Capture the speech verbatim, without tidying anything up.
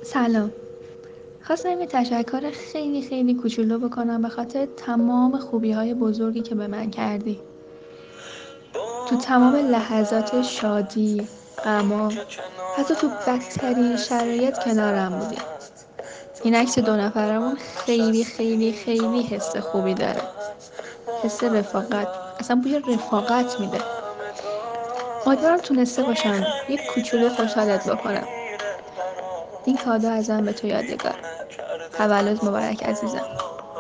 سلام. خواستم یه تشکر خیلی خیلی کوچولو بکنم به خاطر تمام خوبی‌های بزرگی که به من کردی. تو تمام لحظات شادی، غما، حتی تو بدترین شرایط کنارم بودی. این عکس دو نفرمون خیلی خیلی خیلی حس خوبی داره. حس رفاقت، اصلا بوی رفاقت میده. امیدوارم تونسته باشم یه کوچولو خوشحالت بکنم. این کادو ازم به تو یادگار. تولد مبارک عزیزم.